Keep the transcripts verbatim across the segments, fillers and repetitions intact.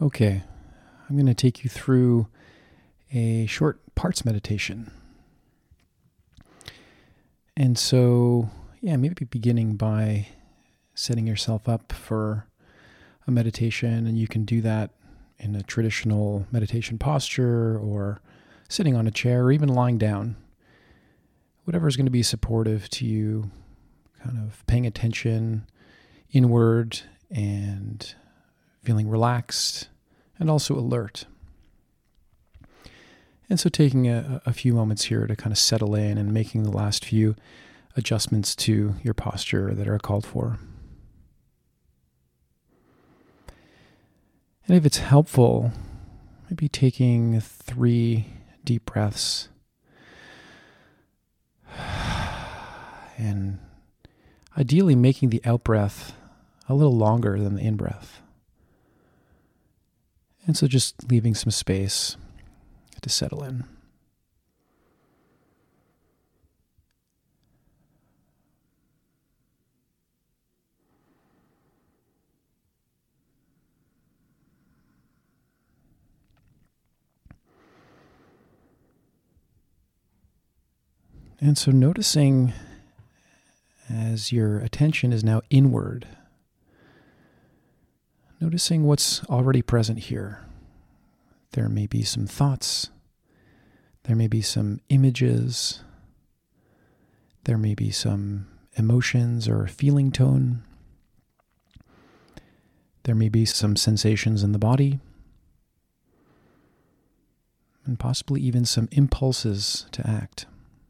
Okay, I'm going to take you through a short parts meditation. And so, yeah, maybe beginning by setting yourself up for a meditation, and you can do that in a traditional meditation posture or sitting on a chair or even lying down. Whatever is going to be supportive to you, kind of paying attention inward and feeling relaxed and also alert. And so taking a, a few moments here to kind of settle in and making the last few adjustments to your posture that are called for. And if it's helpful, maybe taking three deep breaths and ideally making the out-breath a little longer than the in-breath. And so just leaving some space to settle in. And so noticing as your attention is now inward, noticing what's already present here. There may be some thoughts. There may be some images. There may be some emotions or feeling tone. There may be some sensations in the body. And possibly even some impulses to act.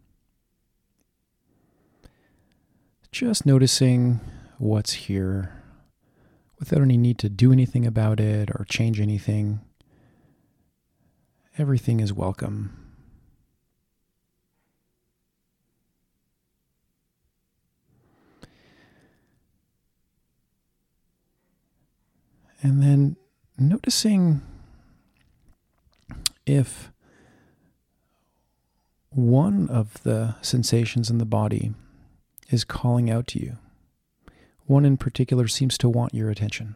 Just noticing what's here without any need to do anything about it or change anything. Everything is welcome. And then noticing if one of the sensations in the body is calling out to you. One in particular seems to want your attention.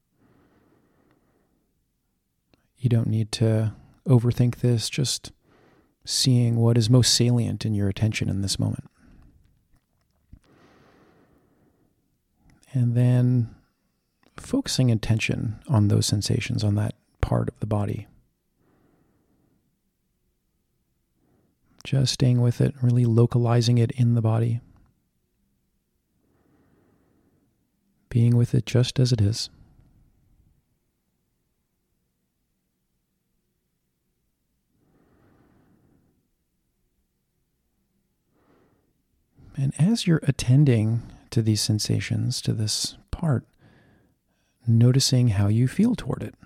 You don't need to overthink this, just seeing what is most salient in your attention in this moment. And then focusing attention on those sensations, on that part of the body. Just staying with it, really localizing it in the body. Being with it just as it is. And as you're attending to these sensations, to this part, noticing how you feel toward it.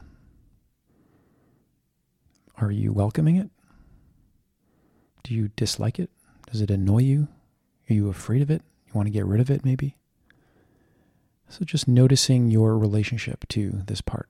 Are you welcoming it? Do you dislike it? Does it annoy you? Are you afraid of it? You want to get rid of it, maybe? So just noticing your relationship to this part.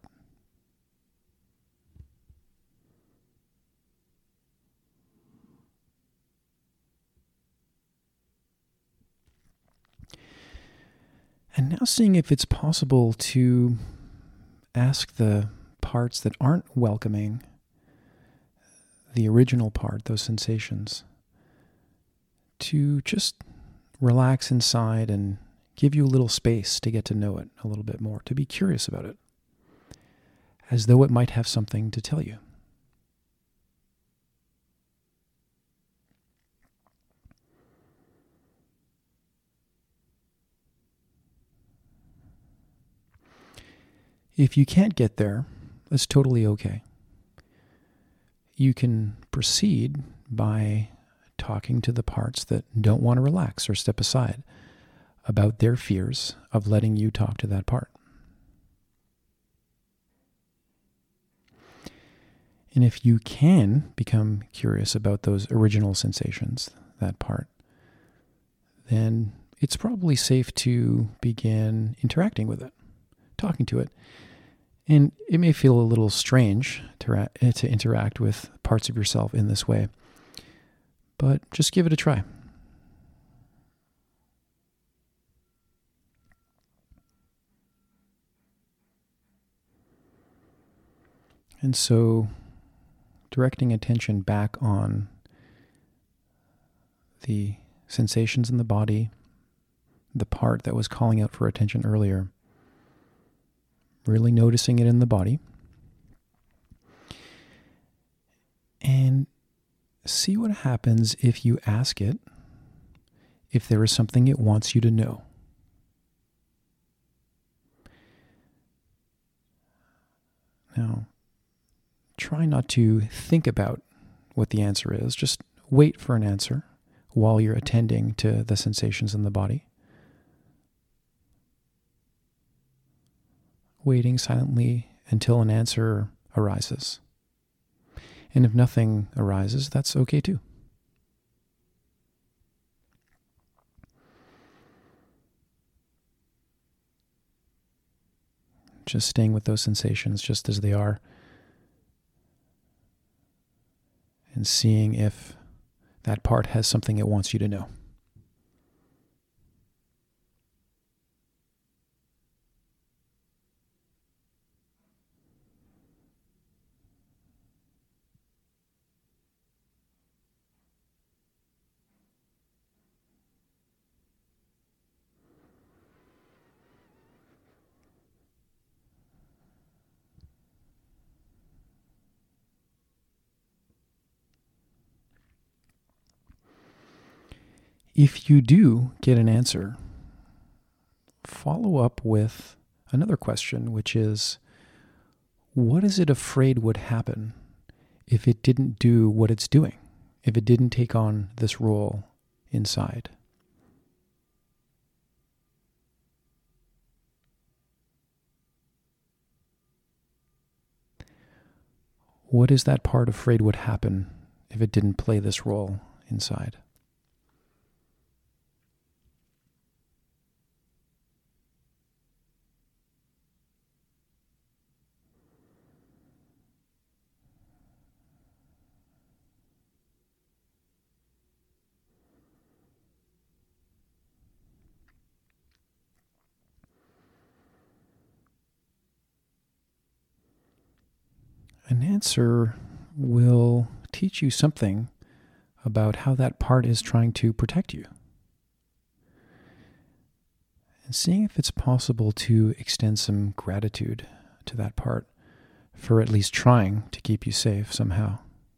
And now seeing if it's possible to ask the parts that aren't welcoming the original part, those sensations, to just relax inside and give you a little space to get to know it a little bit more, to be curious about it, as though it might have something to tell you. If you can't get there, that's totally okay. You can proceed by talking to the parts that don't want to relax or step aside about their fears of letting you talk to that part. And if you can become curious about those original sensations, that part, then it's probably safe to begin interacting with it, talking to it. And it may feel a little strange to, ra- to interact with parts of yourself in this way, but just give it a try. And so directing attention back on the sensations in the body, the part that was calling out for attention earlier, really noticing it in the body, and see what happens if you ask it if there is something it wants you to know. Now, try not to think about what the answer is. Just wait for an answer while you're attending to the sensations in the body. Waiting silently until an answer arises. And if nothing arises, that's okay too. Just staying with those sensations just as they are, and seeing if that part has something it wants you to know. If you do get an answer, follow up with another question, which is, what is it afraid would happen if it didn't do what it's doing, if it didn't take on this role inside? What is that part afraid would happen if it didn't play this role inside? An answer will teach you something about how that part is trying to protect you. And seeing if it's possible to extend some gratitude to that part for at least trying to keep you safe somehow.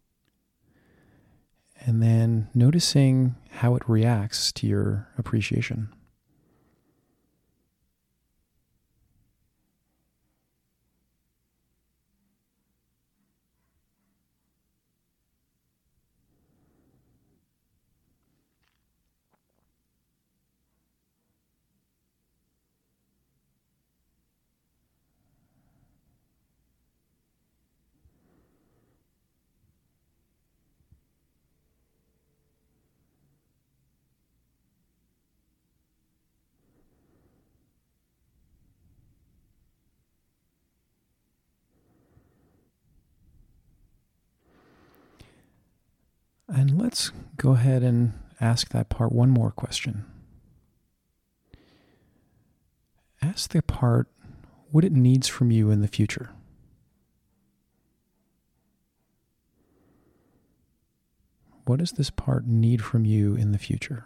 And then noticing how it reacts to your appreciation. And let's go ahead and ask that part one more question. Ask the part what it needs from you in the future. What does this part need from you in the future?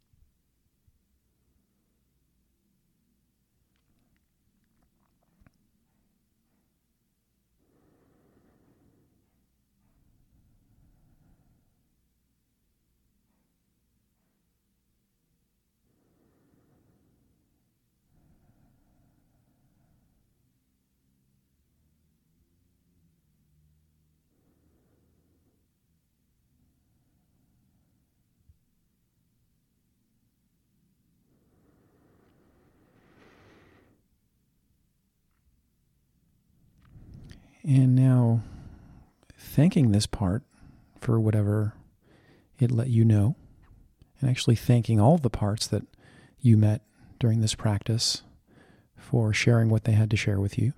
And now, thanking this part for whatever it let you know, and actually thanking all the parts that you met during this practice for sharing what they had to share with you.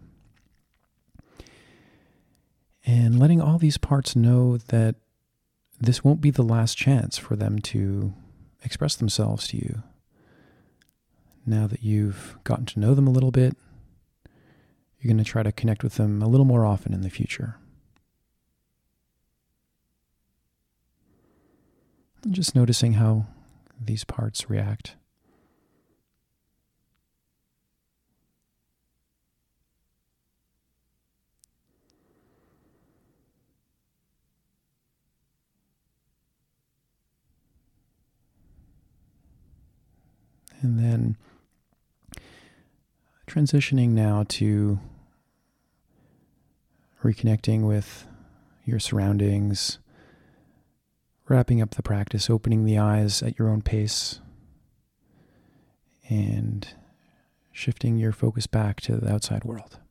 And letting all these parts know that this won't be the last chance for them to express themselves to you. Now that you've gotten to know them a little bit, you're going to try to connect with them a little more often in the future. Just noticing how these parts react. And then transitioning now to reconnecting with your surroundings, wrapping up the practice, opening the eyes at your own pace, and shifting your focus back to the outside world.